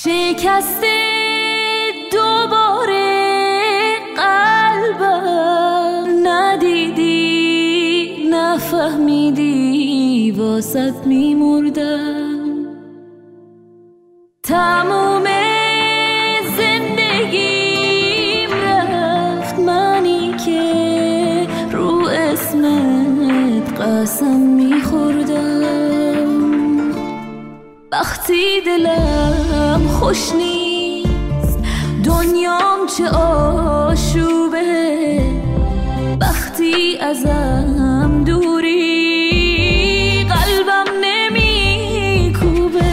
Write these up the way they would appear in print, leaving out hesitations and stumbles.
شکسته دوباره قلبم، ندیدی نفهمیدی واسط میمردم. تموم زندگیم رفت، منی که رو اسمت قسم میخوردم. وقتی دلم خوش نیست دنیام چه آشوبه، وقتی ازم دوری قلبم نمیکوبه.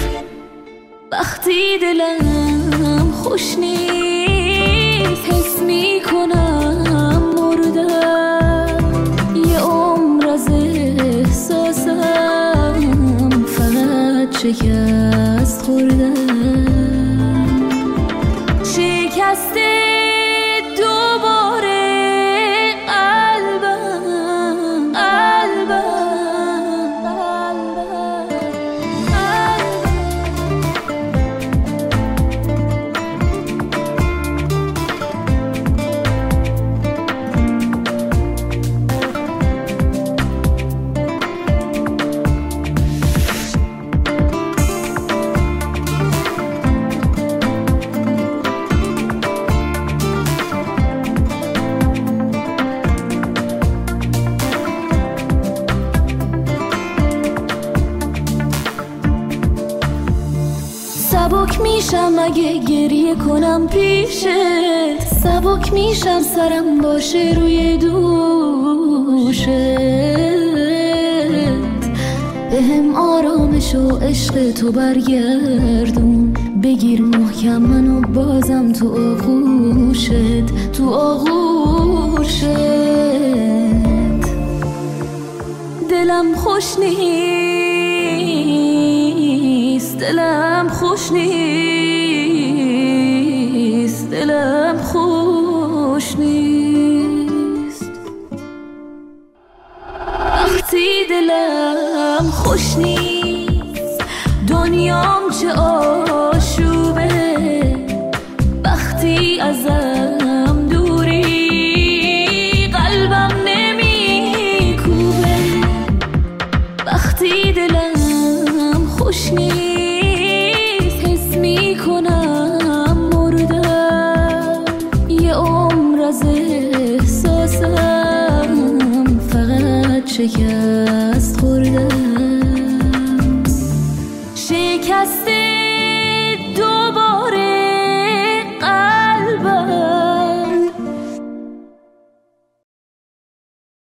وقتی دلم خوش نیست حس میکنم مردم. یه عمر از احساسم فقط شکست خوردم. شکسته دوباره قلبم، سبک میشم اگه گریه کنم پیشت، سبک میشم سرم باشه روی دوشت. بهم آرامش و عشق تو برگردون، بگیر محکم منو بازم تو آغوشت، تو آغوشت. دلم خوش نیست، دلم خوش نیست، دلم خوش نیست. وقتی دلم خوش نیست دنیام چه آشوبه، وقتی ازم دوری قلبم نمیکوبه. وقتی دلم خوش نیست حس میکنم مردم. یه عمر از احساسم فقط شکست خوردم.